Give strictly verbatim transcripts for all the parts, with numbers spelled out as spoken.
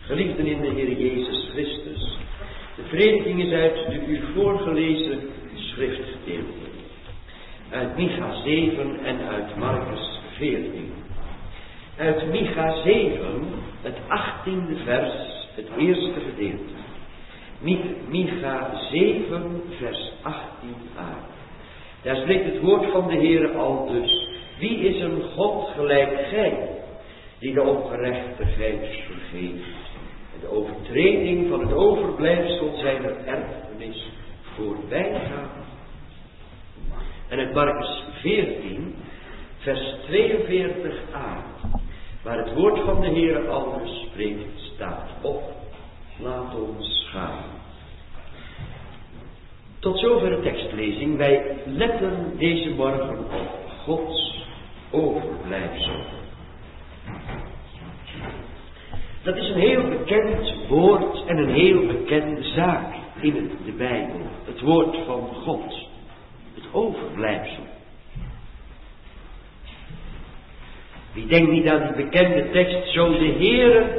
Geliefden in de Heer Jezus Christus, de prediking is uit de u voorgelezen schriftgedeelte. Uit Micha zeven en uit Markus veertien. Uit Micha zeven, het achttiende vers, het eerste gedeelte. Micha zeven, vers achttien a. Daar spreekt het woord van de Heer al dus. Wie is een God gelijk gij, die de ongerechtigheid vergeeft en de overtreding van het overblijfsel zijner erfenis voorbij gaat? En uit Markus veertien, vers tweeënveertig a, waar het woord van de Heer al dus spreekt, staat op. Laat ons gaan. Tot zover de tekstlezing. Wij letten deze morgen op Gods overblijfsel. Dat is een heel bekend woord en een heel bekende zaak in de Bijbel. Het woord van God. Het overblijfsel. Wie denkt niet aan die bekende tekst, zo de Heere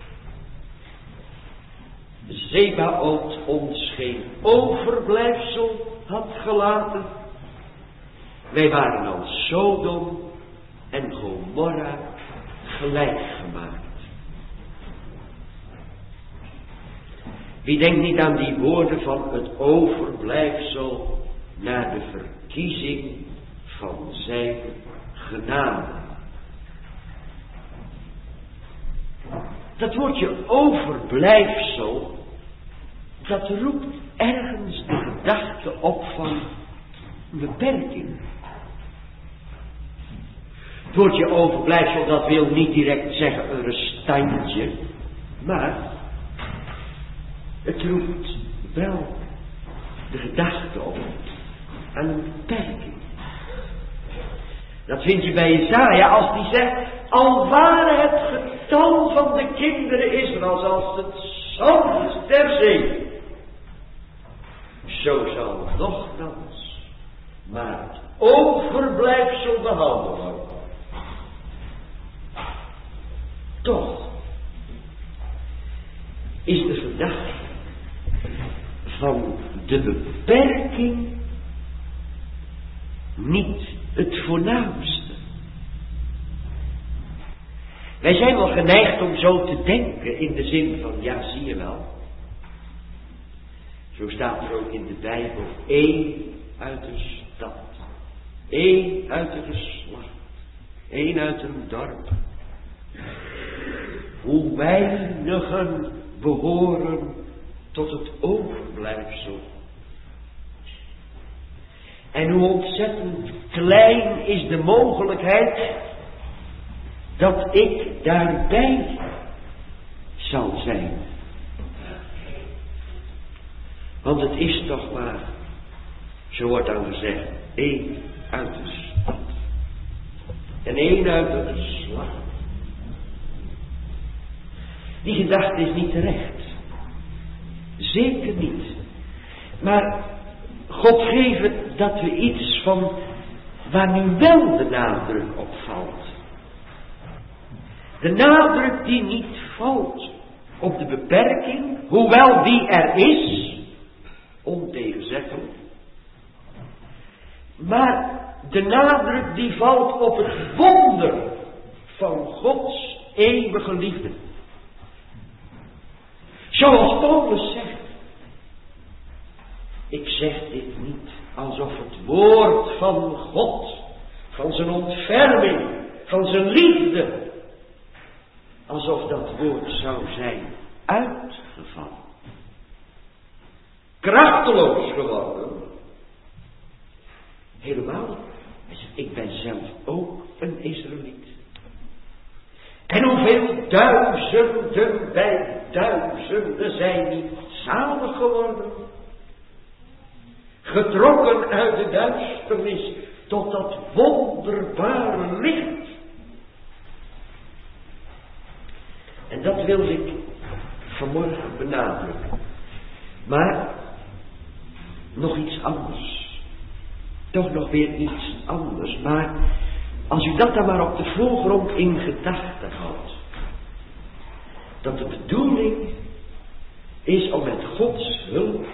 Zebaot ons geen overblijfsel had gelaten. Wij waren als Sodom en Gomorra gelijk gemaakt. Wie denkt niet aan die woorden van het overblijfsel naar de verkiezing van zijn genade. Dat woordje overblijfsel, dat roept ergens de gedachte op van beperking. Het woordje overblijfsel, dat wil niet direct zeggen een restantje, maar het roept wel de gedachte op aan een beperking. Dat vind je bij Jesaja als die zegt, al ware het getal van de kinderen Israëls als het zand der zee, zo zal nochtans maar het overblijfsel behouden worden. Toch is de gedachte van de beperking niet het voornaamste. Wij zijn wel geneigd om zo te denken in de zin van, ja, zie je wel. Zo staat er ook in de Bijbel, één uit de stad, één uit de geslacht, één uit een dorp. Hoe weinigen behoren tot het overblijfsel. En hoe ontzettend klein is de mogelijkheid dat ik daarbij zal zijn. Want het is toch maar, zo wordt dan gezegd, één uit de stad. En één uit de geslacht. Die gedachte is niet terecht. Zeker niet. Maar God geeft dat we iets van waar nu wel de nadruk op valt. De nadruk die niet valt op de beperking, hoewel die er is, ontegenzeggelijk. Maar de nadruk die valt op het wonder van Gods eeuwige liefde. Zoals Paulus zegt. Ik zeg dit niet alsof het woord van God, van zijn ontferming, van zijn liefde, alsof dat woord zou zijn uitgevallen. Krachteloos geworden. Helemaal. Hij zegt, ik ben zelf ook een Israëliet. En hoeveel duizenden bij duizenden zijn niet zalig geworden. Getrokken uit de duisternis tot dat wonderbare licht. En dat wil ik vanmorgen benadrukken. Maar nog iets anders. Toch nog weer iets anders. Maar als u dat dan maar op de voorgrond in gedachten houdt. dat de bedoeling is om met Gods hulp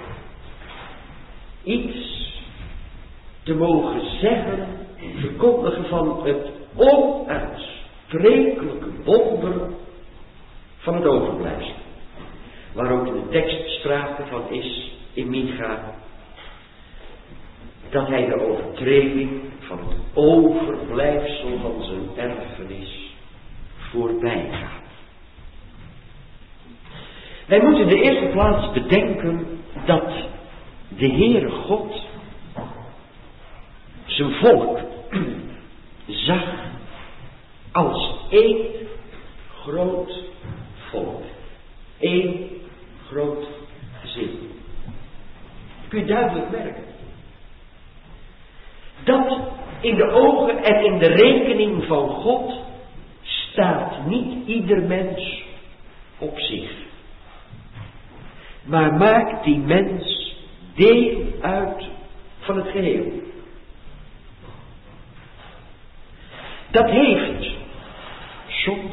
iets te mogen zeggen, verkondigen van het onuitsprekelijke wonder van het overblijfsel. Waar ook in de tekst sprake van is in Micha, dat hij de overtreding van het overblijfsel van zijn erfenis voorbij gaat. Wij moeten in de eerste plaats bedenken dat de Heere God zijn volk zag als één groot volk. Eén groot gezin. Dat kun je duidelijk merken. Dat in de ogen en in de rekening van God staat niet ieder mens op zich. Maar maakt die mens deel uit van het geheel. Dat heeft soms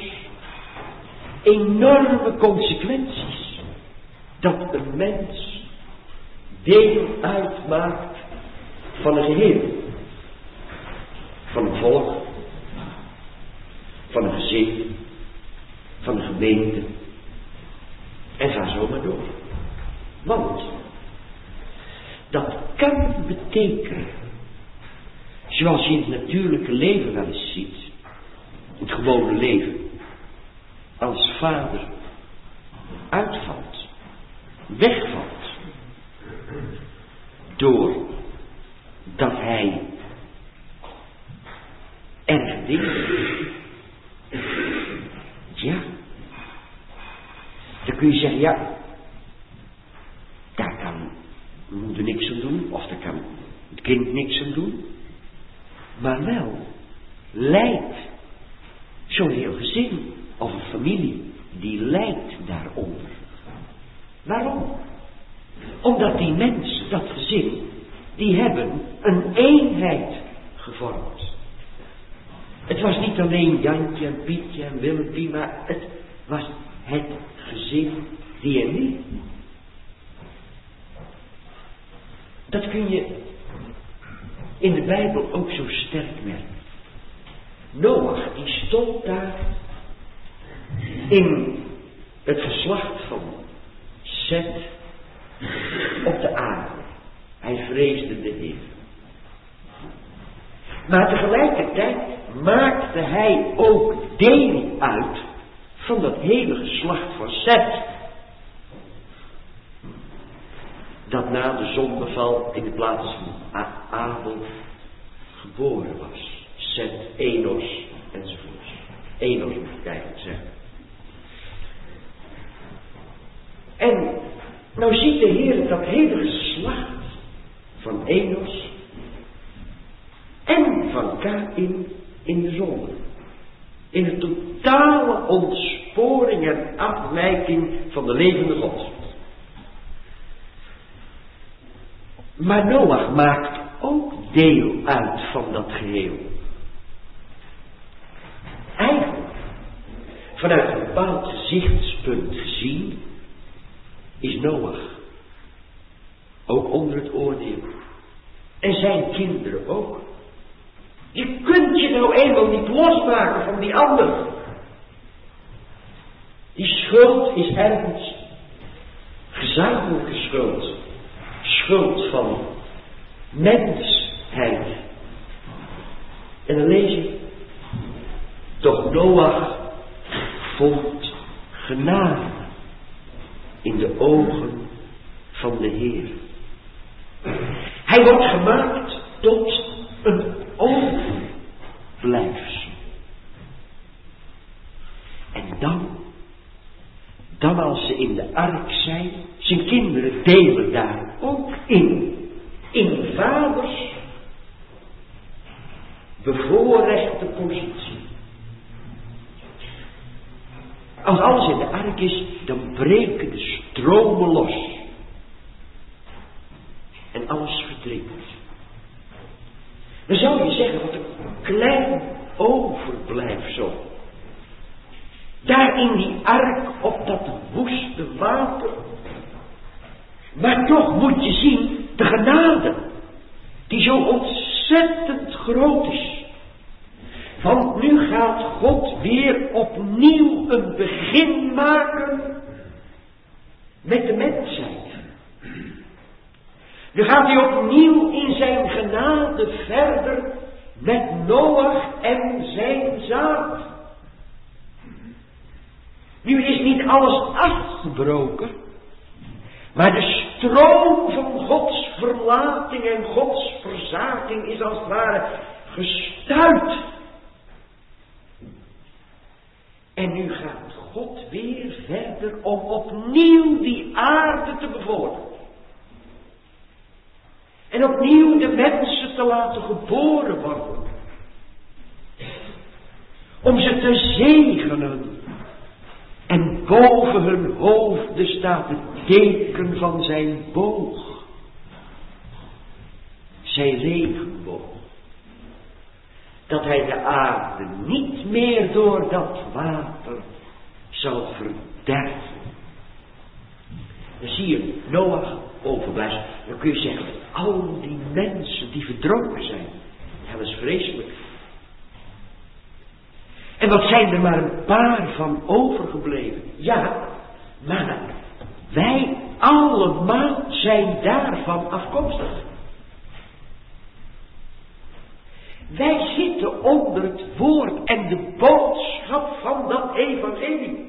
enorme consequenties. Dat een mens deel uitmaakt van een geheel. Van een volk. Van een gezin. Van een gemeente. En ga zo maar door. Want dat kan betekenen, zoals je in het natuurlijke leven wel eens ziet, het gewone leven, als vader uitvalt, wegvalt, doordat hij erg dingen doet. Ja, dan kun je zeggen, ja, daar kan de moeder niks aan doen, of daar kan het kind niks aan doen. Maar wel lijdt zo'n heel gezin of een familie, die lijdt daaronder. Waarom? Omdat die mensen, dat gezin, die hebben een eenheid gevormd. Het was niet alleen Jantje en Pietje en Willempie, maar het was het gezin D N A. Dat kun je in de Bijbel ook zo sterk merken. Noach, die stond daar in het geslacht van Seth op de aarde. Hij vreesde de Heer. Maar tegelijkertijd maakte hij ook deel uit van dat hele geslacht van Seth. Dat na de zondeval in de plaats van Abel geboren was. Seth, Enos enzovoorts. Enos moet ik eigenlijk zeggen. En nou ziet de Heer dat hele geslacht van Enos en van Kaïn in de zonde. In een totale ontsporing en afwijking van de levende God. Maar Noach maakt ook deel uit van dat geheel. Eigenlijk, vanuit een bepaald gezichtspunt gezien, is Noach ook onder het oordeel. En zijn kinderen ook. Je kunt je nou eenmaal niet losmaken van die ander. Die schuld is ergens gezamenlijke schuld. Schuld van mensheid. En dan lees je, doch Noach vond genade in de ogen van de Heer. Hij wordt gemaakt tot een overblijfsel. En dan, dan als ze in de ark zijn, zijn kinderen delen daar ook in. In vaders bevoorrechte positie. Als alles in de ark is, dan breken de stromen los. En alles verdrinkt. Dan zou je zeggen, wat een klein overblijfsel. Daar daar in die ark op dat woeste water. Maar toch moet je zien, de genade, die zo ontzettend groot is. Want nu gaat God weer opnieuw een begin maken met de mensheid. Nu gaat hij opnieuw in zijn genade verder met Noach en zijn zaad. Nu is niet alles afgebroken, maar de stroom van Gods verlating en Gods verzaking is als het ware gestuit. En nu gaat God weer verder om opnieuw die aarde te bevorderen. En opnieuw de mensen te laten geboren worden. Om ze te zegenen. En boven hun hoofden staat het teken van zijn boog. Zijn regenboog. Dat hij de aarde niet meer door dat water zal verderven. Dan zie je Noach overblijft. Dan kun je zeggen, al die mensen die verdronken zijn. Ja, dat is vreselijk. En wat zijn er maar een paar van overgebleven. Ja, maar wij allemaal zijn daarvan afkomstig. Wij zitten onder het woord en de boodschap van dat evangelie.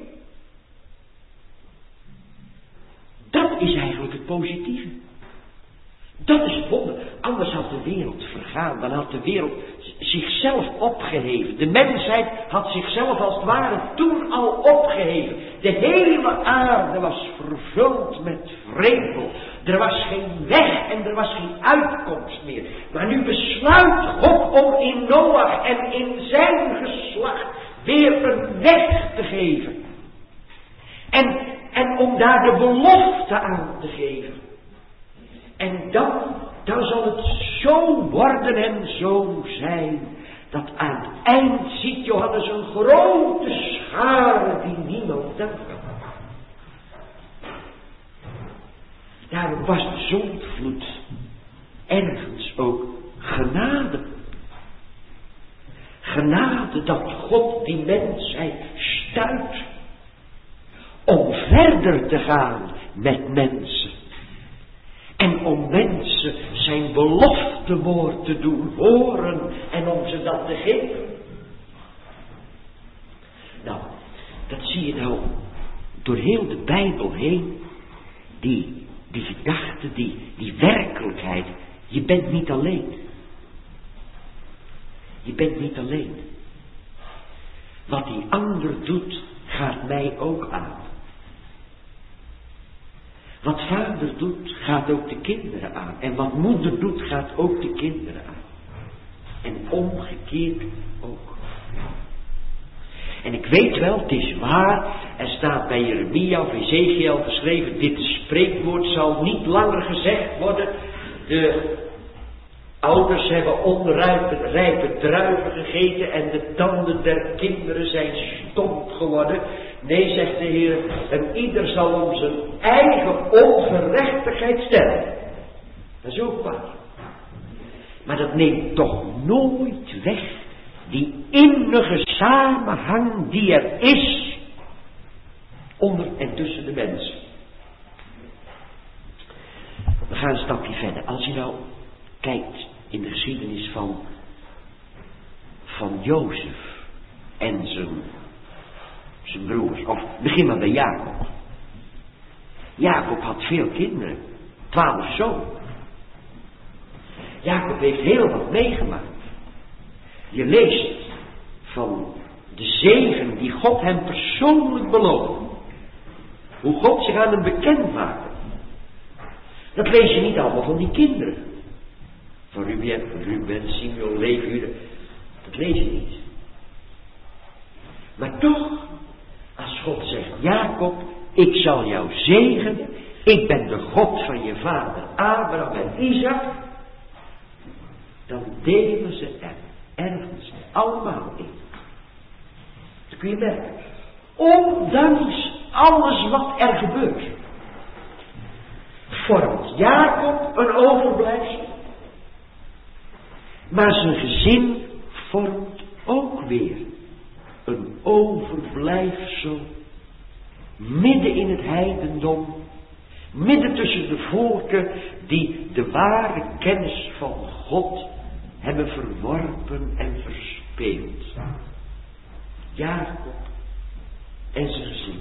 Dat is eigenlijk het positieve. Dat is het wonder. Anders had de wereld vergaan. Dan had de wereld zichzelf opgeheven. De mensheid had zichzelf als het ware toen al opgeheven. De hele aarde was vervuld met vrevel. Er was geen weg en er was geen uitkomst meer. Maar nu besluit God om in Noach en in zijn geslacht weer een weg te geven. En, en om daar de belofte aan te geven. En dan, dan zal het zo worden en zo zijn, dat aan het eind ziet Johannes een grote schare die niemand tellen kan. Daarom was de zondvloed ergens ook genade. Genade dat God die mensheid stuit om verder te gaan met mensen. En om mensen zijn beloftewoord te doen horen en om ze dat te geven. Nou, dat zie je nou door heel de Bijbel heen. Die, die gedachte, die, die werkelijkheid. Je bent niet alleen. Je bent niet alleen. Wat die ander doet, gaat mij ook aan. Wat vader doet, gaat ook de kinderen aan. En wat moeder doet, gaat ook de kinderen aan. En omgekeerd ook. En ik weet wel, het is waar. Er staat bij Jeremia of Ezekiel geschreven. Dit spreekwoord zal niet langer gezegd worden. De ouders hebben onrijpe rijpe druiven gegeten. En de tanden der kinderen zijn stomp geworden. Nee, zegt de Heer, en ieder zal om zijn eigen ongerechtigheid sterven. Dat is ook waar. Maar dat neemt toch nooit weg die innige samenhang die er is onder en tussen de mensen. We gaan een stapje verder. Als je nou kijkt in de geschiedenis van, van Jozef en zijn zijn broers, of begin maar bij Jacob. Jacob had veel kinderen, twaalf zonen. Jacob heeft heel wat meegemaakt. Je leest van de zegen die God hem persoonlijk beloofde. Hoe God zich aan hem bekend maakte. Dat lees je niet allemaal van die kinderen. Van Ruben, Ruben, Simeon, Levi, dat lees je niet. Maar toch, als God zegt, Jacob, ik zal jou zegenen, ik ben de God van je vader Abraham en Isaac, dan delen ze er ergens allemaal in. Dat kun je merken. ondanks alles wat er gebeurt, vormt Jacob een overblijfsel. Maar zijn gezin vormt ook weer een overblijfsel midden in het heidendom, midden tussen de volken die de ware kennis van God hebben verworpen en verspeeld. Jacob en zijn gezin.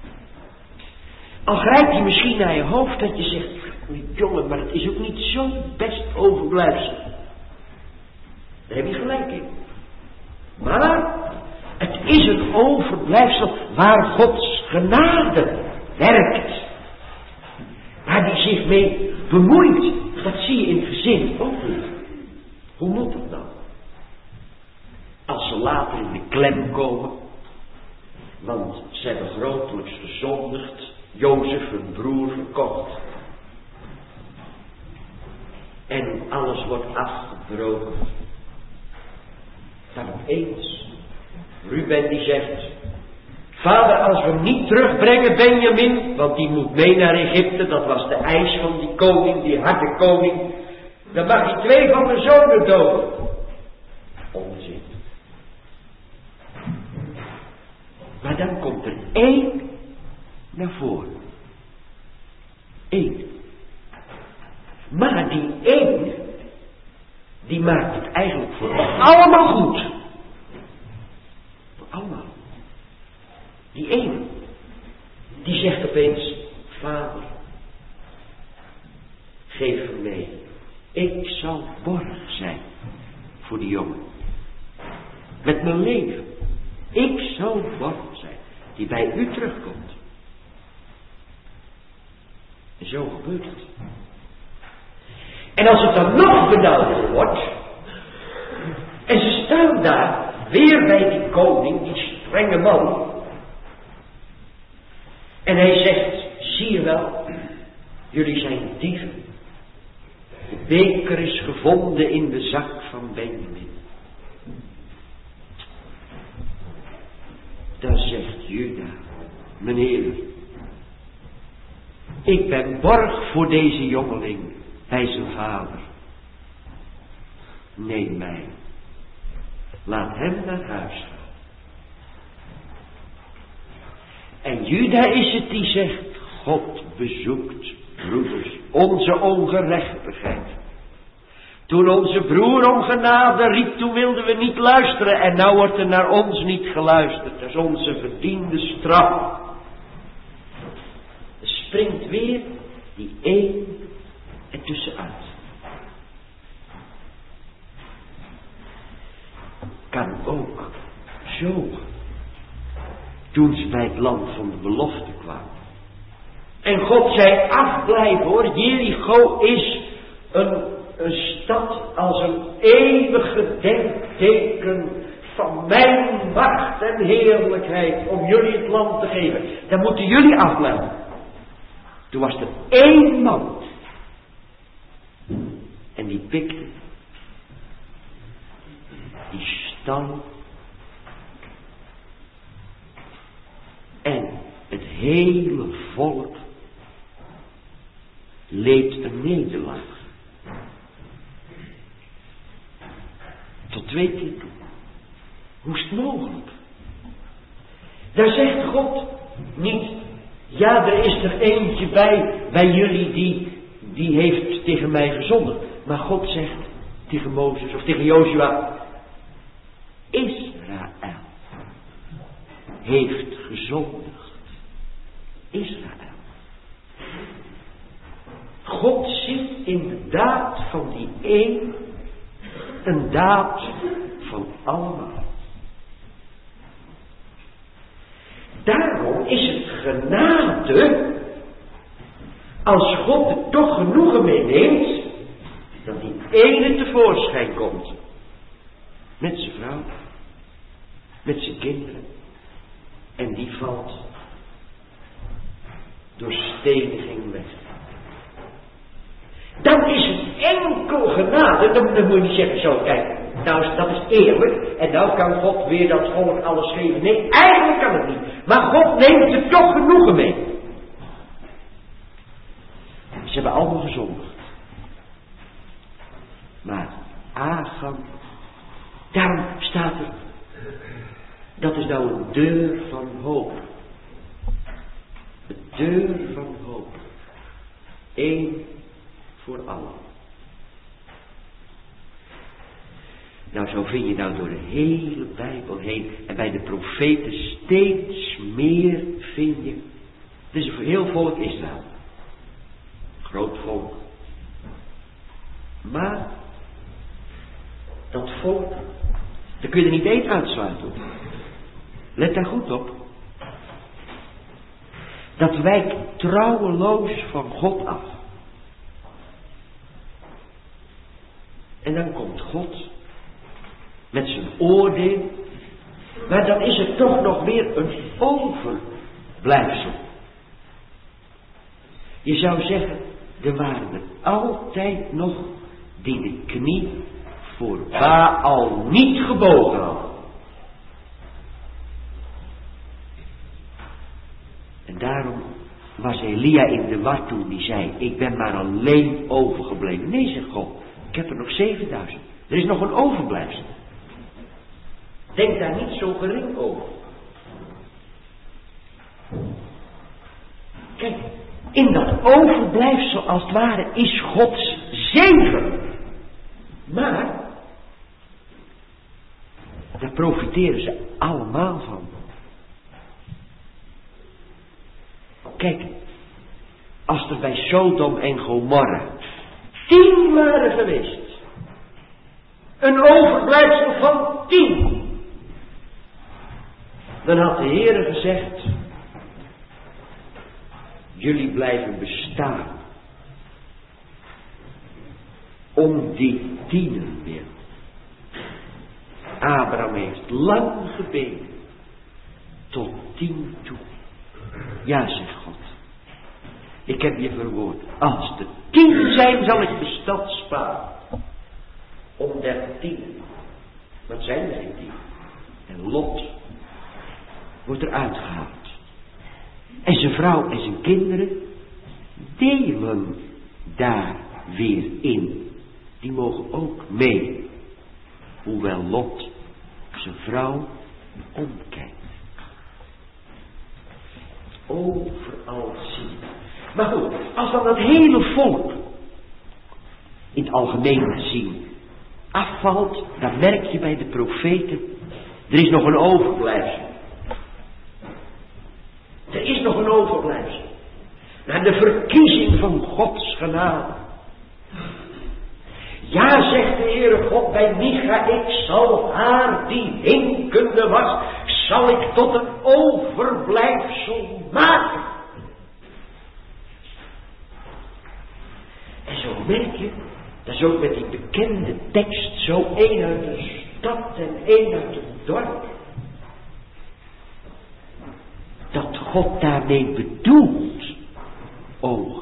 Al grijpt hij misschien naar je hoofd dat je zegt, jongen, maar het is ook niet zo'n best overblijfsel. Daar heb je gelijk in. Maar het is een overblijfsel waar Gods genade werkt. Waar die zich mee bemoeit. Dat zie je in het gezin ook niet. Hoe moet dat dan? Als ze later in de klem komen. Want ze hebben grotelijks gezondigd. Jozef, hun broer, verkocht. En alles wordt afgebroken. Dan opeens. Ruben die zegt. Vader, als we hem niet terugbrengen, Benjamin. Want die moet mee naar Egypte. Dat was de eis van die koning, die harde koning. Dan mag hij twee van de zonen doden. Onzin. Maar dan komt er één naar voren. Eén. Maar die één, die maakt het eigenlijk voor allemaal goed. Voor allemaal. Die één, die zegt opeens, Vader, geef hem mee. Ik zal borg zijn voor die jongen. Met mijn leven. Ik zal borg zijn. Die bij u terugkomt. En zo gebeurt het. En als het dan nog benauwder wordt. En ze staan daar. Weer bij die koning. Die strenge man. En hij zegt. Zie je wel. Jullie zijn dieven. De beker is gevonden in de zak van Benjamin. Dan zegt Juda, meneer, ik ben borg voor deze jongeling bij zijn vader. Neem mij, laat hem naar huis gaan. En Juda is het die zegt, God bezoekt, broeders, onze ongerechtigheid. Toen onze broer om genade riep, toen wilden we niet luisteren. En nou wordt er naar ons niet geluisterd. Dat is onze verdiende straf. Er springt weer die één ertussenuit. Kan ook zo. Toen ze bij het land van de belofte kwamen. En God zei, afblijven hoor. Jericho is een... Een stad als een eeuwig gedenkteken van mijn macht en heerlijkheid om jullie het land te geven. Dan moeten jullie afblijven. Toen was er één man. En die pikte. Die stal. En het hele volk leed een nederlaag. Tot twee keer toe. Hoe is het mogelijk? Daar zegt God niet, ja, er is er eentje bij, bij jullie die, die heeft tegen mij gezondigd. Maar God zegt tegen Mozes of tegen Jozua, Israël heeft gezondigd. Israël. God ziet in de daad van die één een daad van allemaal. Daarom is het genade, als God er toch genoegen mee neemt, dat die ene tevoorschijn komt. Met zijn vrouw, met zijn kinderen. En die valt door steniging weg. Dan is het enkel genade. Dan, dan moet je niet zeggen zo, kijk, nou dat is eerlijk, en nou kan God weer dat volk alles geven. Nee, eigenlijk kan het niet. Maar God neemt er toch genoegen mee. Ze hebben allemaal gezondigd. Maar Agam, daarom staat er, dat is nou een deur van hoop. Een deur van hoop. Eén voor allen. Nou, zo vind je nou door de hele Bijbel heen en bij de profeten steeds meer vind je. Het is een heel volk Israël. Groot volk. Maar dat volk, daar kun je er niet één uitsluiten. Let daar goed op. Dat wijkt trouweloos van God af. En dan komt God met zijn oordeel. Maar dan is er toch nog weer een overblijfsel. Je zou zeggen, er waren er altijd nog die de knie voor Baal niet gebogen hadden. En daarom was Elia in de war toen die zei, ik ben maar alleen overgebleven. Nee, zegt God, ik heb er nog zevenduizend. Er is nog een overblijfsel. Denk daar niet zo gering over. Kijk, in dat overblijfsel als het ware is Gods zegen. Maar daar profiteren ze allemaal van. Kijk, als er bij Sodom en Gomorra tien waren geweest, een overblijfsel van tien, dan had de Heere gezegd, jullie blijven bestaan om die tienen wil. Abraham heeft lang gebeden tot tien toe. Ja, zegt God, ik heb je verwoord, als er tien zijn zal ik de stad sparen. Om der tien. Wat zijn er geen tien? En Lot wordt eruit gehaald. En zijn vrouw en zijn kinderen delen daar weer in. Die mogen ook mee. Hoewel Lot zijn vrouw omkijkt. Overal zien. Maar goed, als dan dat hele volk in het algemeen zien afvalt, dan merk je bij de profeten, er is nog een overblijfsel. Er is nog een overblijfsel. Naar de verkiezing van Gods genade. Ja, zegt de Heere God bij Micha, ik zal haar die hinkende was, zal ik tot een overblijfsel maken. En zo merk je, dat is ook met die bekende tekst, zo één uit de stad en één uit het dorp. Dat God daarmee bedoelt, o,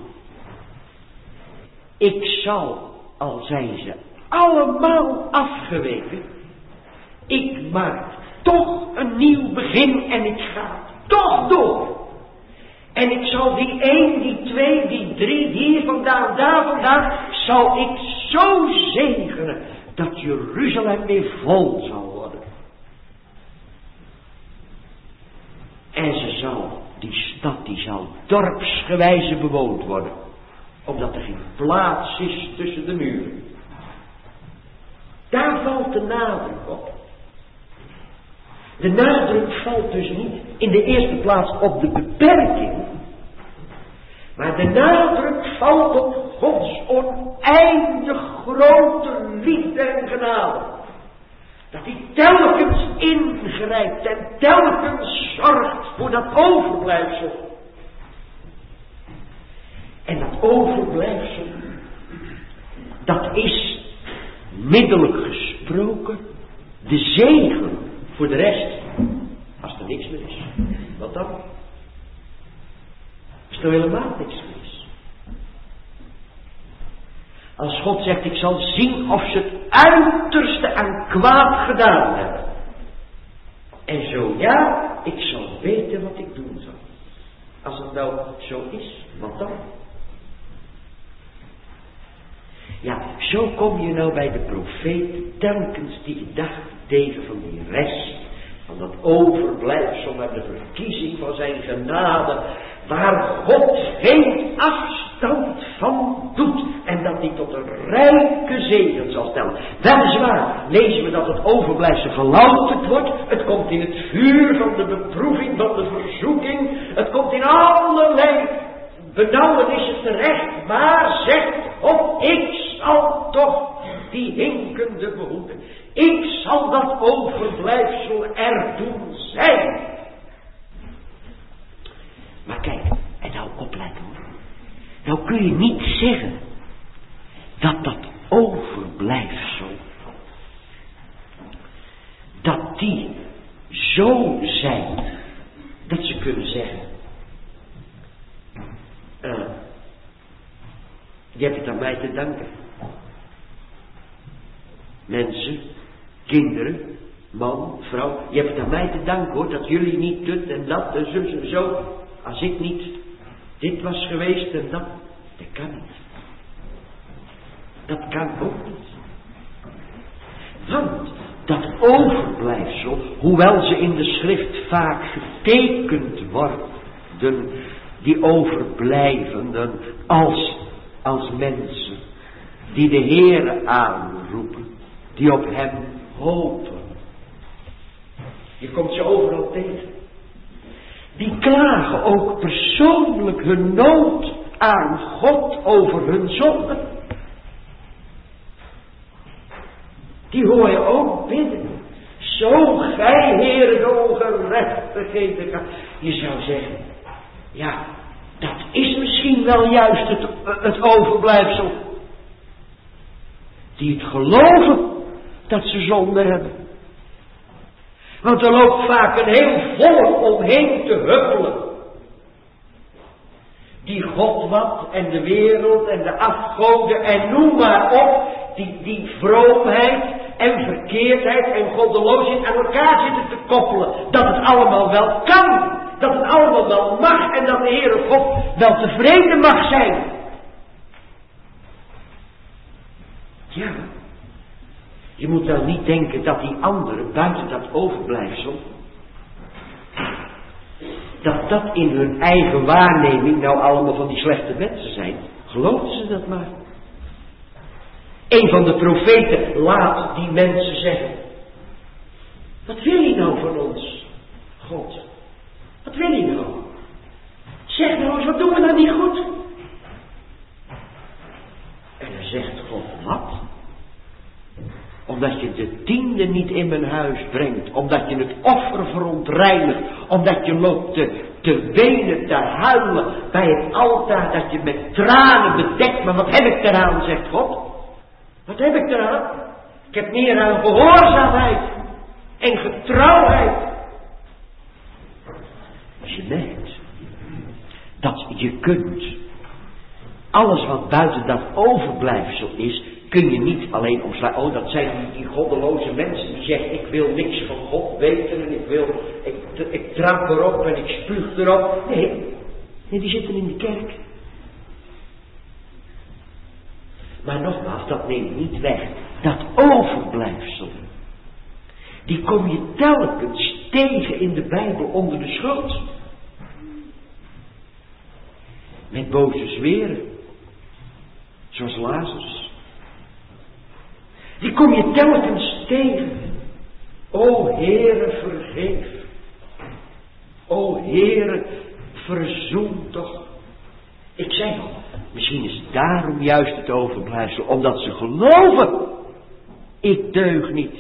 ik zal, al zijn ze allemaal afgeweken, ik maak toch een nieuw begin en ik ga toch door. En ik zal die één, die twee, die drie, hier vandaan, daar vandaan, zal ik zo zegenen dat Jeruzalem weer vol zal worden. En ze zal, die stad, die zal dorpsgewijze bewoond worden. Omdat er geen plaats is tussen de muren. Daar valt de nadruk op. De nadruk valt dus niet in de eerste plaats op de beperking. Maar de nadruk valt op Gods oneindig grote liefde en genade. Dat hij telkens ingrijpt en telkens zorgt voor dat overblijfsel. En dat overblijfsel, dat is middelijk gesproken de zegen voor de rest. Als er niks meer is. Wat dan? Als er helemaal niks meer is. Als God zegt, ik zal zien of ze het uiterste aan kwaad gedaan hebben. En zo ja, ik zal weten wat ik doen zal. Als het nou zo is, wat dan? Ja, zo kom je nou bij de profeet telkens die gedachte tegen van die rest, van dat overblijfsel naar de verkiezing van zijn genade, waar God geen afstand van doet en dat die tot een rijke zegen zal stellen. Weliswaar lezen we dat het overblijfsel gelouterd wordt, het komt in het vuur van de beproeving, van de verzoeking, het komt in allerlei benauwenissen terecht, maar zegt God, ik zal toch die hinkende behoeden. Ik zal dat overblijfsel er doen zijn. Maar kijk, en nou opletten hoor. Nou kun je niet zeggen dat dat overblijfsel, dat die zo zijn, dat ze kunnen zeggen, uh, je hebt het aan mij te danken. Mensen, kinderen, man, vrouw, je hebt het aan mij te danken hoor, dat jullie niet dit en dat en zo en zo. Als ik niet dit was geweest en dat, dat kan niet. Dat kan ook niet. Want dat overblijfsel, hoewel ze in de schrift vaak getekend worden, die overblijvenden als, als mensen die de Heere aanroepen, die op hem hopen. Je komt ze overal tegen. Die klagen ook persoonlijk hun nood aan God over hun zonde. Die hoor je ook bidden. Zo gij, Heere, de ongerechtigheden. Je zou zeggen, ja, dat is misschien wel juist het, het overblijfsel. Die het geloven dat ze zonde hebben. Want er loopt vaak een heel volk omheen te huppelen. Die God wat en de wereld en de afgoden en noem maar op. Die, die vroomheid en verkeerdheid en goddeloosheid aan elkaar zitten te koppelen. Dat het allemaal wel kan. Dat het allemaal wel mag en dat de Heere God wel tevreden mag zijn. Ja. Je moet dan niet denken dat die anderen buiten dat overblijfsel, dat dat in hun eigen waarneming nou allemaal van die slechte mensen zijn. Geloofden ze dat maar. Een van de profeten laat die mensen zeggen, wat wil je nou van ons, God? Wat wil je nou? Zeg nou eens, wat doen we nou niet goed? En dan zegt God, wat? Omdat je de tiende niet in mijn huis brengt. Omdat je het offer verontreinigt. Omdat je loopt te, te wenen, te huilen bij het altaar. Dat je met tranen bedekt. Maar wat heb ik eraan, zegt God? Wat heb ik eraan? Ik heb meer aan gehoorzaamheid. En getrouwheid. Als je merkt dat je kunt. Alles wat buiten dat overblijfsel is, kun je niet alleen omslaan. Oh, dat zijn die, die goddeloze mensen die zeggen, ik wil niks van God weten en ik wil, ik, ik trap erop en ik spuug erop. Nee, nee, die zitten in de kerk. Maar nogmaals, dat neemt niet weg. Dat overblijfsel, die kom je telkens tegen in de Bijbel onder de schuld. Met boze zweren. Zoals Lazarus. Die kom je telkens tegen. O Heere, vergeef. O Heere, verzoen toch. Ik zei al, misschien is daarom juist het overblijfsel, omdat ze geloven. Ik deug niet.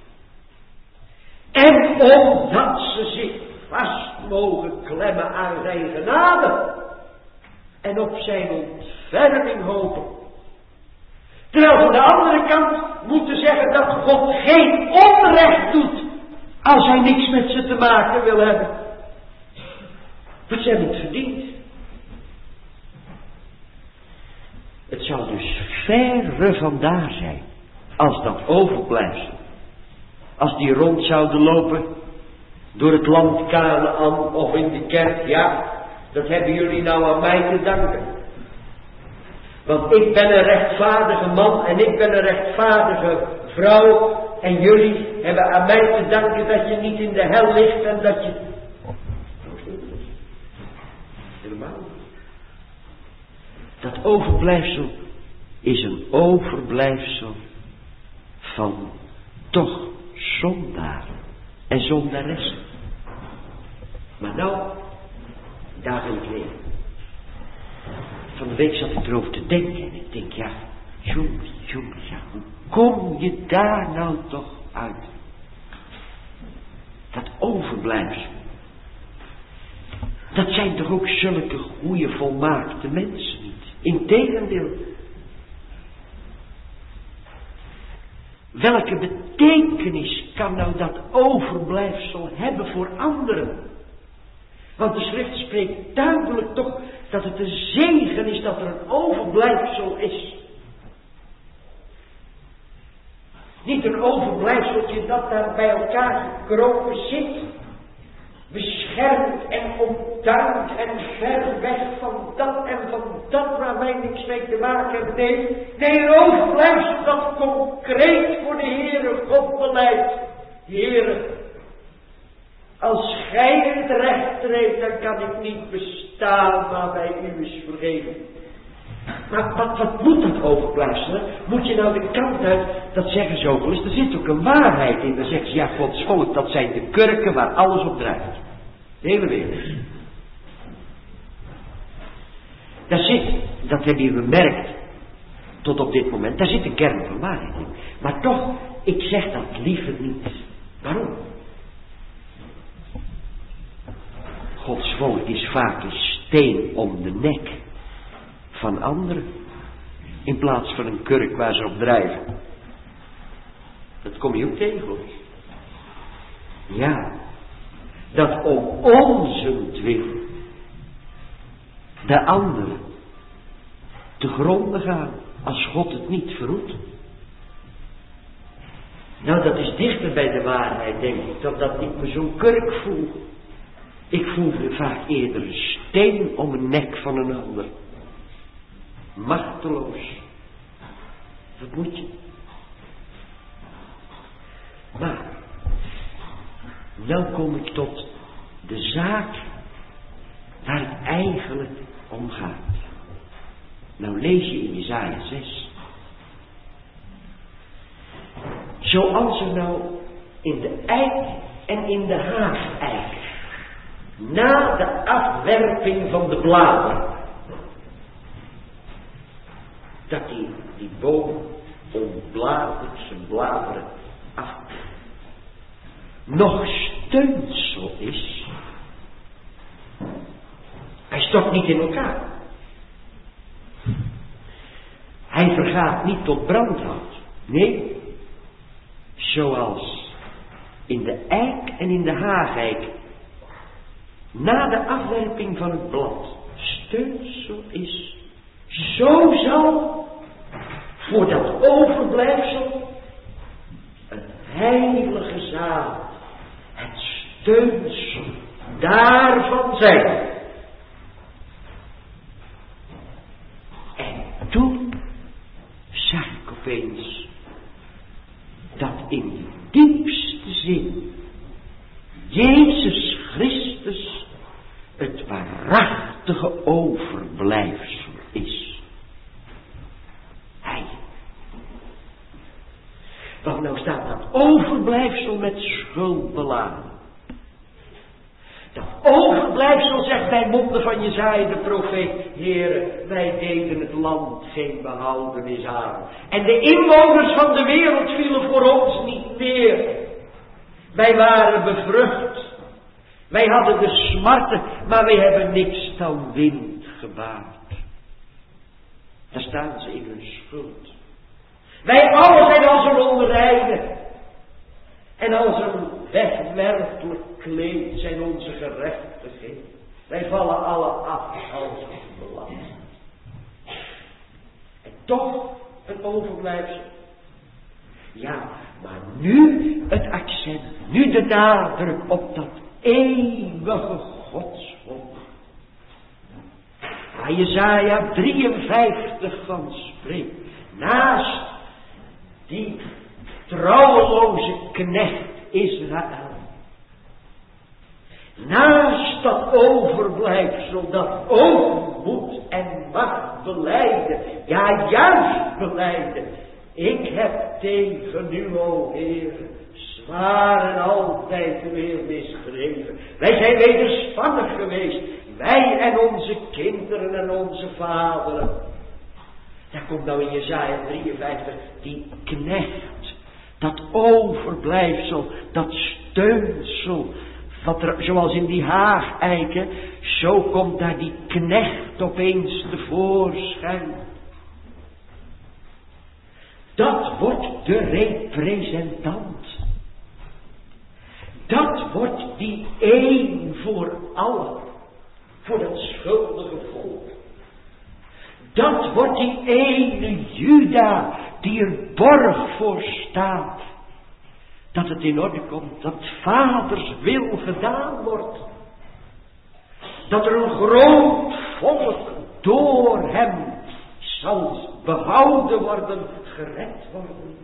En omdat ze zich vast mogen klemmen aan zijn genade. En op zijn ontferming hopen. Terwijl ze aan de andere kant moeten zeggen dat God geen onrecht doet. Als hij niks met ze te maken wil hebben. Want ze hebben het verdiend. Het zal dus verre vandaar zijn. Als dat overblijfsel. Als die rond zouden lopen door het land Kanaan of in de kerk, ja, dat hebben jullie nou aan mij te danken. Want ik ben een rechtvaardige man en ik ben een rechtvaardige vrouw. En jullie hebben aan mij te danken dat je niet in de hel ligt en dat je... Helemaal niet. Dat overblijfsel is een overblijfsel van toch zondaren en zondaressen. Maar nou, daar wil ik weer. Van de week zat ik erover te denken en ik denk, ja, jongen, jongen, ja, hoe kom je daar nou toch uit? Dat overblijfsel. Dat zijn toch ook zulke goede, volmaakte mensen niet? Integendeel. Welke betekenis kan nou dat overblijfsel hebben voor anderen? Want de schrift spreekt duidelijk toch dat het een zegen is dat er een overblijfsel is. Niet een overblijfseltje dat daar bij elkaar gekropen zit. Beschermd en omtuind en ver weg van dat en van dat waar wij niks mee te maken hebben. Nee, nee, een overblijfsel dat concreet voor de Heere God beleidt. Heere, als gij in het recht treedt, dan kan ik niet bestaan, maar bij u is vergeven. Maar wat, wat moet dat overblijfsel? Moet je nou de kant uit, dat zeggen ze ook wel eens, er zit ook een waarheid in. Dan zeggen ze, ja, Gods volk, dat zijn de kurken waar alles op draait. De hele wereld. Daar zit, dat hebben we bemerkt, tot op dit moment, daar zit een kern van waarheid in. Maar toch, ik zeg dat liever niet. Waarom? Gods volk is vaak een steen om de nek van anderen, in plaats van een kurk waar ze op drijven. Dat kom je ook tegen, hoor. Ja, dat om onzentwil de anderen te gronden gaan als God het niet verhoedt. Nou, dat is dichter bij de waarheid, denk ik, dan dat ik me zo'n kurk voel. Ik voel me vaak eerder een steen om een nek van een ander. Machteloos. Wat moet je? Maar, nou kom ik tot de zaak waar het eigenlijk om gaat. Nou lees je in Jesaja zes. Zoals er nou in de eik en in de haageik, na de afwerping van de bladeren, dat die, die boom ontbladert, zijn bladeren af, nog steunsel is. Hij stort niet in elkaar. Hij vergaat niet tot brandhout. Nee, zoals in de eik en in de haageik, na de afwerping van het blad, steunsel is, zo zal voor dat overblijfsel het heilige zaad, het steunsel daarvan zijn. En toen zag ik opeens dat in de diepste zin Jezus Christus het waarachtige overblijfsel is. Hij. Want nou staat dat overblijfsel met schuld beladen. Dat overblijfsel zegt bij monden van Jesaja de profeet: Heere, wij deden het land geen behoudenis aan. En de inwoners van de wereld vielen voor ons niet meer. Wij waren bevrucht. Wij hadden de smarten, maar wij hebben niks dan wind gebaard. Daar staan ze in hun schuld. Wij allen zijn als een onreine. En als een wegwerpelijk kleed zijn onze gerechtigheden. Wij vallen alle af als belast. En toch het overblijfsel. Ja, maar nu het accent, nu de nadruk op dat eeuwige godswonder. Waar Jesaja drieënvijftig van spreekt. Naast die trouweloze knecht Israël. Naast dat overblijfsel dat ook moet en mag belijden. Ja, juist belijden. Ik heb tegen u, o Heer, zwaar en altijd weer misdreven. Wij zijn wederspannig geweest. Wij en onze kinderen en onze vaderen. Daar komt nou in Jesaja drieënvijftig die knecht. Dat overblijfsel, dat steunsel. Wat er, zoals in die haageiken, zo komt daar die knecht opeens tevoorschijn. Dat wordt de representant. Dat wordt die één voor allen. Voor dat schuldige volk. Dat wordt die ene Juda die er borg voor staat. Dat het in orde komt, dat vaders wil gedaan wordt. Dat er een groot volk door hem zal behouden worden, gered worden.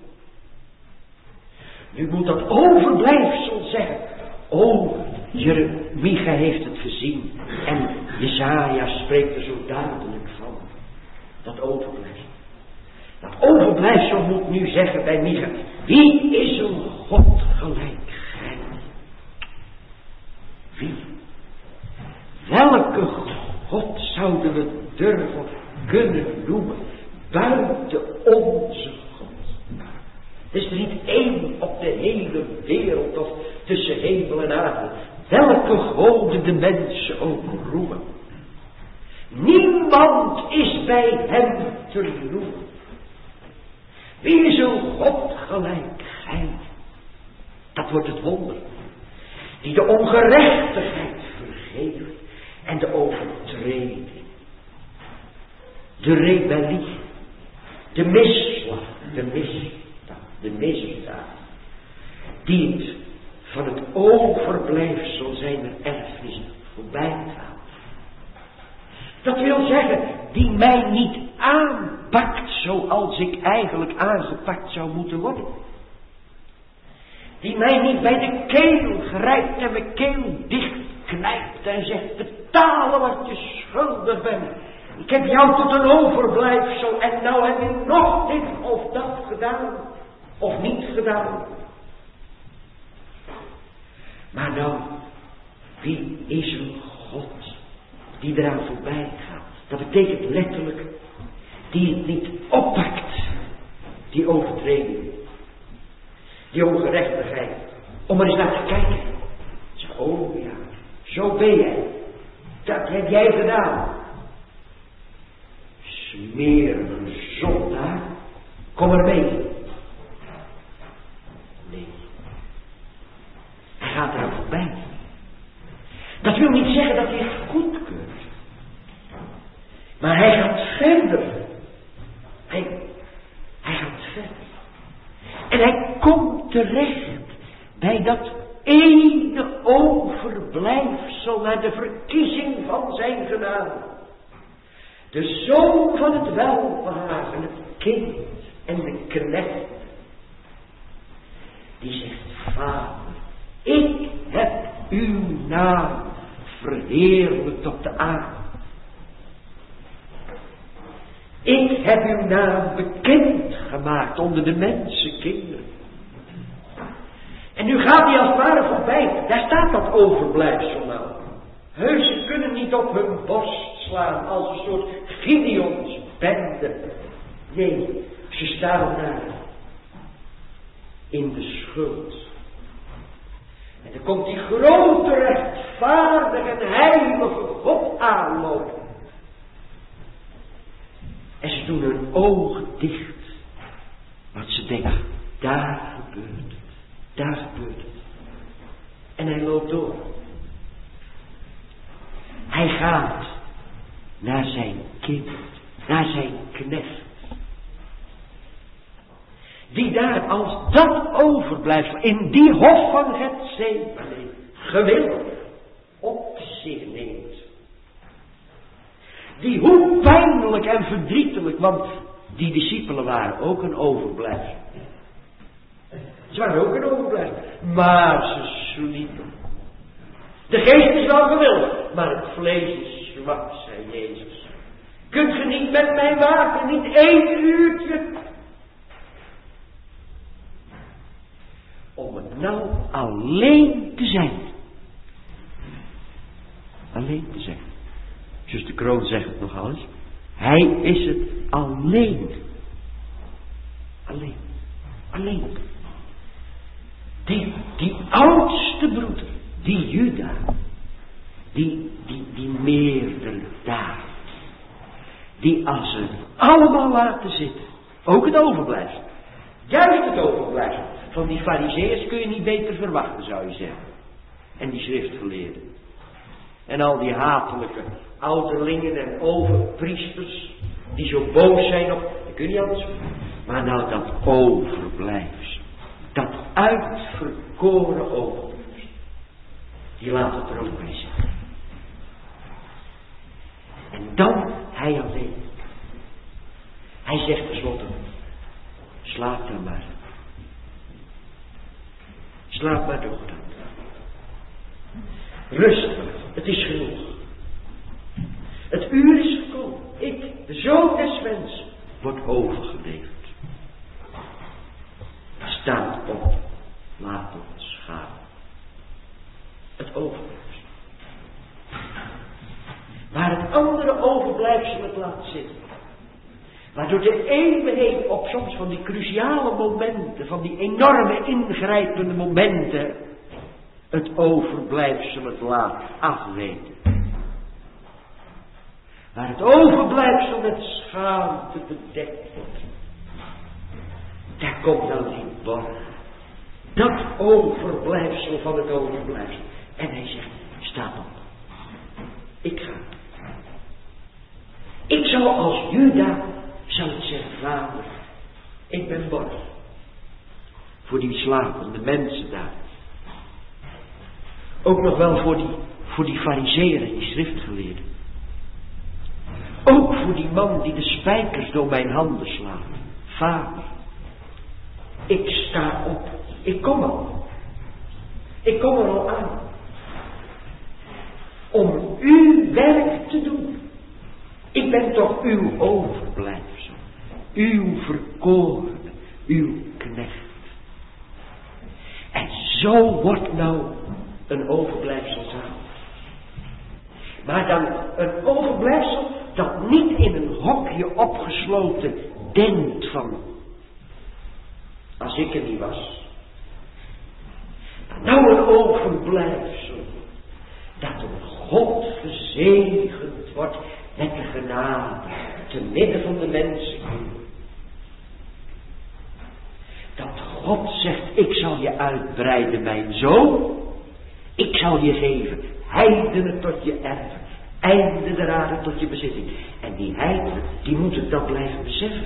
Nu moet dat overblijfsel zeggen. O, Micha heeft het gezien. En Jesaja spreekt er zo duidelijk van. Dat overblijfsel. Dat overblijfsel moet nu zeggen bij Micha. Wie is een God gelijk gij? Wie? Welke God zouden we durven kunnen noemen buiten onze God? Er is er niet één op de hele wereld of tussen hemel en aarde. Welke goden de mensen ook roemen. Niemand is bij hem te noemen. Wie is een God gelijk gij? Dat wordt het wonder. Die de ongerechtigheid vergeeft en de overtreding. De rebellie. De misslag. De misdaad. De misdaad. Die het van het overblijfsel zijner erfenissen voorbij gaat. Dat wil zeggen, die mij niet aanpakt zoals ik eigenlijk aangepakt zou moeten worden. Die mij niet bij de keel grijpt en mijn keel dichtknijpt en zegt, betalen wat je schuldig bent. Ik heb jou tot een overblijfsel en nou heb je nog dit of dat gedaan. Of niet gedaan. Maar nou, wie is een God die eraan voorbij gaat? Dat betekent letterlijk, die het niet oppakt, die overtreding, die ongerechtigheid, om er eens naar te kijken. Zo, oh ja, zo ben jij, dat heb jij gedaan. Smerige zondaar, kom er mee. Nee, hij gaat eraan voorbij. Dat wil niet zeggen dat hij het goedkeurt. Maar hij gaat verder. Hij, hij gaat verder. En hij komt terecht bij dat ene overblijfsel naar de verkiezing van zijn genade. De zoon van het welbehagen, het kind en de knecht. Die zegt, Vader, ik heb uw naam verheerlijkt op de aarde. Ik heb uw naam bekend gemaakt onder de mensenkinderen. En nu gaat hij als het ware voorbij. Daar staat dat overblijfsel nou. Heus, ze kunnen niet op hun borst slaan als een soort Gideonsbende. Nee, ze staan daar in de schuld. En dan komt die grote rechtvaardige en heilige God aanlopen. En ze doen hun ogen dicht. Want ze denken, daar gebeurt het. Daar gebeurt het. En hij loopt door. Hij gaat naar zijn kind. Naar zijn knecht. Die daar als dat overblijft, in die hof van Getsemane, gewillig op zich neemt. Die hoe pijnlijk en verdrietelijk, want die discipelen waren ook een overblijfsel. Ze waren ook een overblijfsel, maar ze sliepen. De geest is wel gewillig, maar het vlees is zwak, zei Jezus. Kunt ge niet met mij waken, niet één uurtje? Om het nou alleen te zijn. Alleen te zijn. Zus de Kroon zegt het nog eens. Hij is het alleen. Alleen. Alleen. Die, die oudste broeder, die Juda, die, die, die meerdere dagen, die als ze allemaal laten zitten, ook het overblijfsel, juist het overblijfsel, van die farizeeërs kun je niet beter verwachten, zou je zeggen. En die schriftgeleerden. En al die hatelijke ouderlingen en overpriesters, die zo boos zijn op, dat kun je niet anders doen. Maar nou dat overblijfsel, dat uitverkoren overblijfsel, die laat het er ook bij zitten. En dan hij alleen. Hij zegt tenslotte, slaap dan maar. Slaap maar dochter. Rust maar, het is genoeg. Het uur is gekomen. Ik, de zoon des mensen, word overgeleverd. Sta op, laat ons gaan. Het overblijfsel. Waar het andere overblijfsel het laat zitten. Waardoor de eeuwigheid op soms van die cruciale momenten, van die enorme ingrijpende momenten, het overblijfsel het laat afweten. Waar het overblijfsel met schaamte bedekt wordt. Daar komt dan die borg. Dat overblijfsel van het overblijfsel. En hij zegt, sta op. Ik ga. Ik zou als Juda, zou ik zeggen, vader, ik ben borg. Voor die slapende mensen daar. Ook nog wel voor die, voor die farizeeën en die schriftgeleerden. Ook voor die man die de spijkers door mijn handen slaat. Vader, ik sta op. Ik kom al. Ik kom er al aan. Om uw werk te doen. Ik ben toch uw overblijfsel. Uw verkorene. Uw knecht. En zo wordt nou een overblijfsel zalig. Maar dan een overblijfsel dat niet in een hokje opgesloten denkt van, als ik er niet was. Nou een overblijfsel dat door God gezegend wordt met de genade te midden van de mensen. Dat God zegt, ik zal je uitbreiden mijn zoon. Ik zal je geven heidenen tot je erven. Einde der aarde tot je bezitting. En die heidenen, die moeten dat blijven beseffen.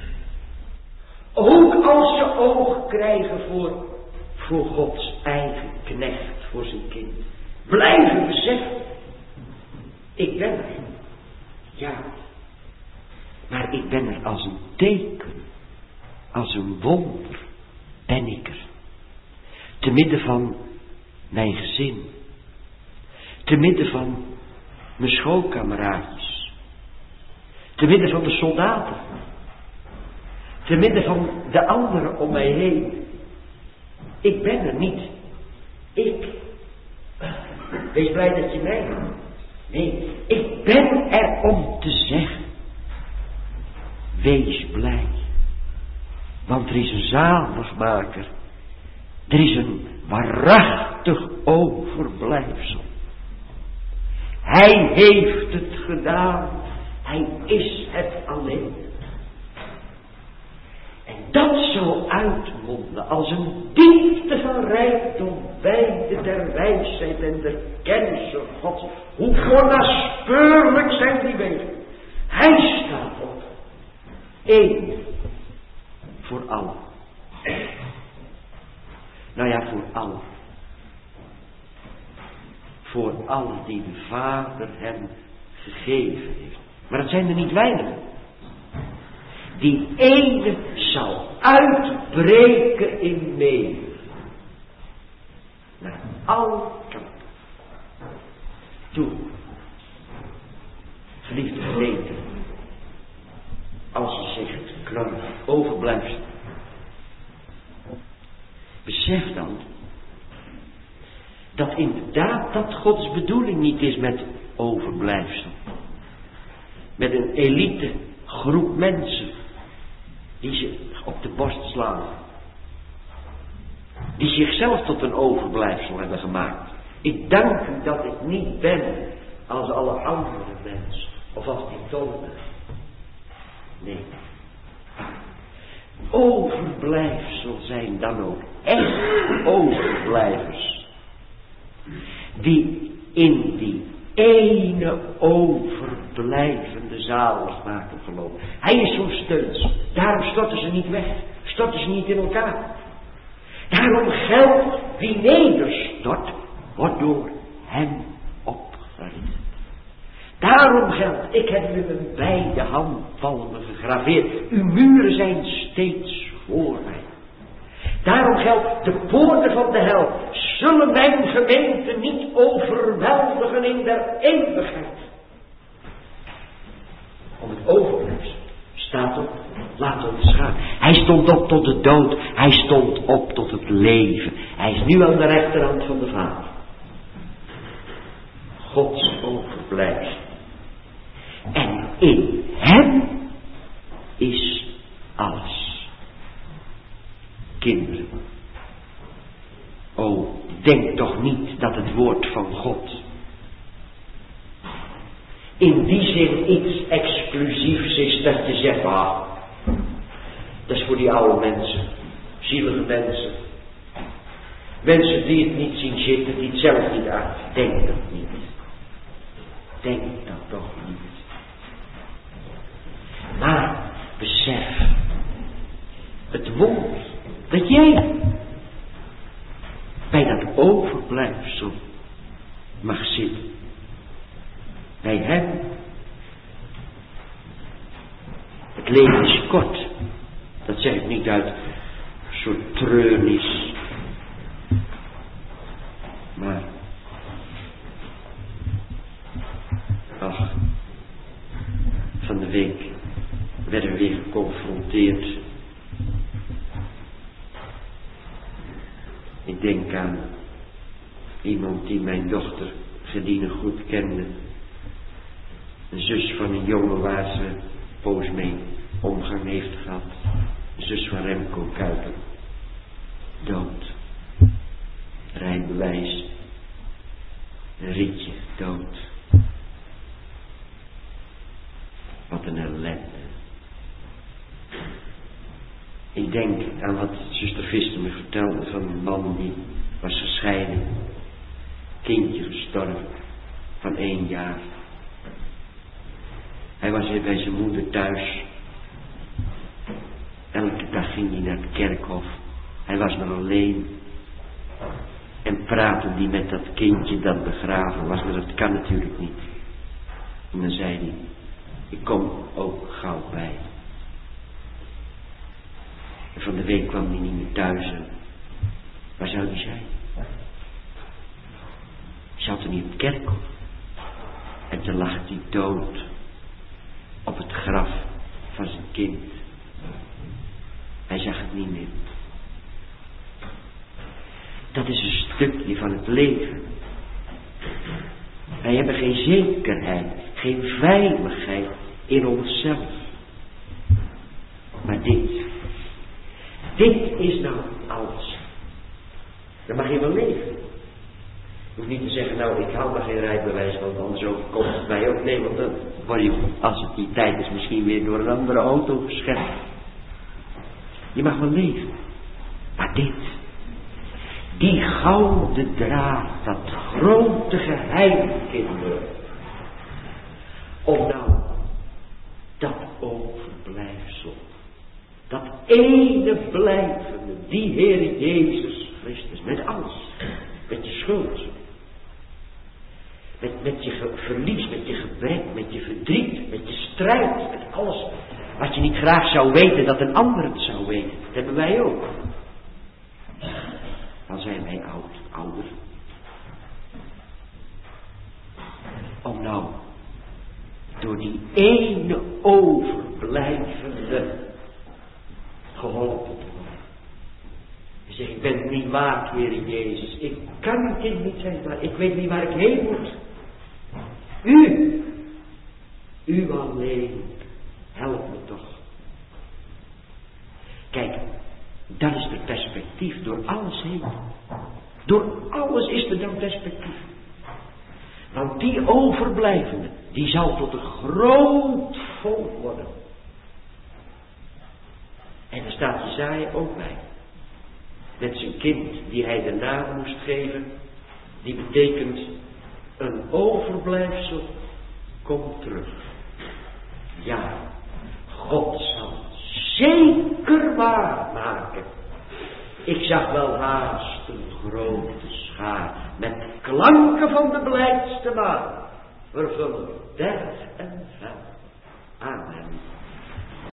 Ook als ze oog krijgen voor, voor Gods eigen knecht, voor zijn kind. Blijven beseffen. Ik ben er. Ja. Maar ik ben er als een teken. Als een wonder. Ben ik er. Te midden van mijn gezin. Te midden van mijn schoolkameraadjes. Te midden van de soldaten. Te midden van de anderen om mij heen. Ik ben er niet. Ik. Wees blij dat je mij hebt. Nee, ik ben er om te zeggen. Wees blij. Want er is een zaligmaker. Er is een waarachtig overblijfsel. Hij heeft het gedaan. Hij is het alleen. En dat zal uitmonden als een diepte van rijkdom, wijde der wijsheid en der kennis van God. Hoe onnaspeurlijk zijn die wegen. Hij staat op. Eén voor allen. allen die de Vader hem gegeven heeft. Maar het zijn er niet weinigen. Die ene zal uitbreken in mee. Naar alle kanten. Toen, geliefde gemeente, als je zegt, knorren, overblijfsel. Besef dan, dat inderdaad dat Gods bedoeling niet is met overblijfsel. Met een elite groep mensen, die zich op de borst slaan. Die zichzelf tot een overblijfsel hebben gemaakt. Ik dank u dat ik niet ben als alle andere mensen. Of als die tonen. Nee. Overblijfsel zijn dan ook echt overblijvers. Die in die ene overblijvende zaligmaker geloven. Hij is zo'n steuns. Daarom storten ze niet weg. Storten ze niet in elkaar. Daarom geldt wie nederstort, wordt door hem opgericht. Daarom geldt, ik heb u met beide handpalmen gegraveerd. Uw muren zijn steeds voor mij. Daarom geldt, de poorten van de hel zullen mijn gemeente niet overweldigen in der eeuwigheid. Om het overblijfsel staat op, laat ons gaan. Hij stond op tot de dood, hij stond op tot het leven. Hij is nu aan de rechterhand van de Vader. Gods overblijfsel. En in hem is alles. Kinderen. O, denk toch niet dat het woord van God in die zin iets exclusiefs is dat je zegt, ah, dat is voor die oude mensen, zielige mensen. Mensen die het niet zien zitten, die het zelf niet uit. Denk dat niet. Denk dat toch niet. Maar besef, het woord dat jij bij dat overblijfsel mag zitten. Bij hem. Het leven is kort. Dat zeg ik niet uit een soort treurnis. Maar ach, van de week werden we weer geconfronteerd. Ik denk aan iemand die mijn dochter Gedine goed kende. Een zus van een jongen waar ze poos mee omgang heeft gehad. Een zus van Remco Kuiper. Dood. Rijbewijs. Een rietje. Dood. Wat een ellende. Ik denk aan wat zuster Vister me vertelde van een man die was gescheiden. Kindje gestorven. Van één jaar. Hij was weer bij zijn moeder thuis. Elke dag ging hij naar het kerkhof. Hij was nog alleen. En praatte die met dat kindje dat begraven was. Maar dat kan natuurlijk niet. En dan zei hij, ik kom ook gauw bij. En van de week kwam hij niet meer thuis. En waar zou hij zijn? Zat hij niet op het kerkhof. En toen lag hij dood. Op het graf van zijn kind. Hij zag het niet meer. Dat is een stukje van het leven. Wij hebben geen zekerheid, geen veiligheid in onszelf. Maar dit, dit is nou alles. Dan mag je wel leven. Je hoeft niet te zeggen, nou ik haal maar geen rijbewijs, want anders overkomt het mij ook. Nee, want dan word je, als het die tijd is, misschien weer door een andere auto geschept. Je mag wel leven. Maar dit, die gouden draad, dat grote geheim, kinderen. Om nou dat overblijfsel, dat ene blijvende, die Heer Jezus Christus, met alles, met je schuld. met, met je ge- verlies, met je gebrek, met je verdriet, met je strijd, met alles wat je niet graag zou weten dat een ander het zou weten. Dat hebben wij ook. Dan zijn wij oud, ouder. Om nou door die ene overblijvende geholpen te worden. Je zegt, ik ben het niet waard, Heer Jezus. Ik kan uw kind niet zijn, maar ik weet niet waar ik heen moet. U, u alleen, help me toch. Kijk, dat is het perspectief door alles heen. Door alles is er dan perspectief. Want die overblijvende, die zal tot een groot volk worden. En daar staat Jesaja ook bij. Met zijn kind die hij de naam moest geven. Die betekent een overblijfsel komt terug. Ja, God zal zeker waarmaken. Ik zag wel haast een grote schaar met klanken van de blijdste maan vervullen berg en veld.